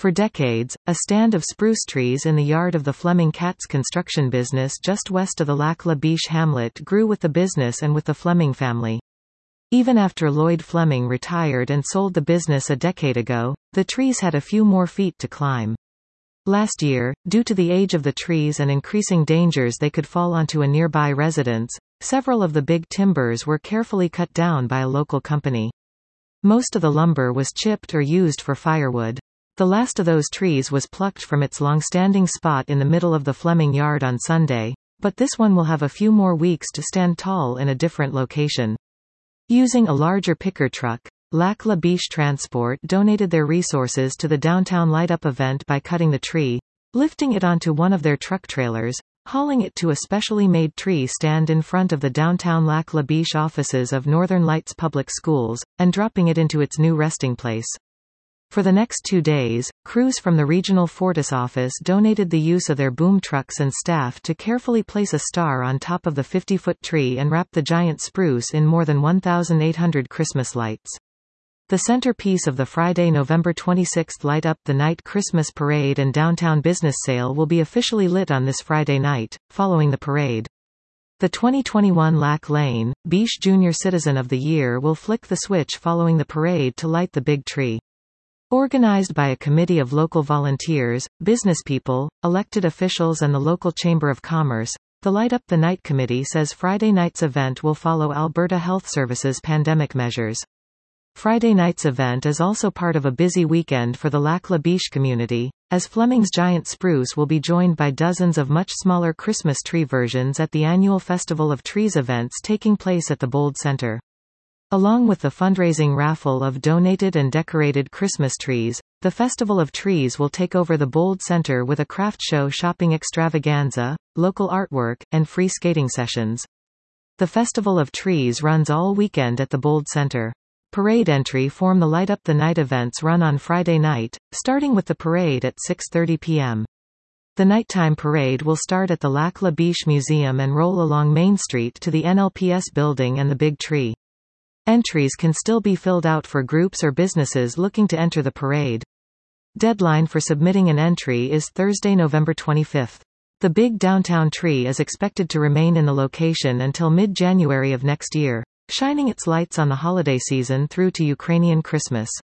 For decades, a stand of spruce trees in the yard of the Fleming Katz construction business just west of the Lac La Biche hamlet grew with the business and with the Fleming family. Even after Lloyd Fleming retired and sold the business a decade ago, the trees had a few more feet to climb. Last year, due to the age of the trees and increasing dangers they could fall onto a nearby residence, several of the big timbers were carefully cut down by a local company. Most of the lumber was chipped or used for firewood. The last of those trees was plucked from its long-standing spot in the middle of the Fleming yard on Sunday, but this one will have a few more weeks to stand tall in a different location. Using a larger picker truck, Lac La Biche Transport donated their resources to the downtown light-up event by cutting the tree, lifting it onto one of their truck trailers, hauling it to a specially made tree stand in front of the downtown Lac La Biche offices of Northern Lights Public Schools, and dropping it into its new resting place. For the next 2 days, crews from the regional Fortis office donated the use of their boom trucks and staff to carefully place a star on top of the 50-foot tree and wrap the giant spruce in more than 1,800 Christmas lights. The centerpiece of the Friday, November 26 Light Up the Night Christmas Parade and Downtown Business Sale will be officially lit on this Friday night, following the parade. The 2021 Lac Lane, Biche Junior Citizen of the Year will flick the switch following the parade to light the big tree. Organized by a committee of local volunteers, businesspeople, elected officials and the local Chamber of Commerce, the Light Up the Night Committee says Friday night's event will follow Alberta Health Services pandemic measures. Friday night's event is also part of a busy weekend for the Lac La Biche community, as Fleming's giant spruce will be joined by dozens of much smaller Christmas tree versions at the annual Festival of Trees events taking place at the Bold Centre. Along with the fundraising raffle of donated and decorated Christmas trees, the Festival of Trees will take over the Bold Centre with a craft show shopping extravaganza, local artwork, and free skating sessions. The Festival of Trees runs all weekend at the Bold Centre. Parade entry form the Light Up the Night events run on Friday night, starting with the parade at 6:30 p.m. The nighttime parade will start at the Lac La Biche Museum and roll along Main Street to the NLPS building and the Big Tree. Entries can still be filled out for groups or businesses looking to enter the parade. Deadline for submitting an entry is Thursday, November 25. The big downtown tree is expected to remain in the location until mid-January of next year, shining its lights on the holiday season through to Ukrainian Christmas.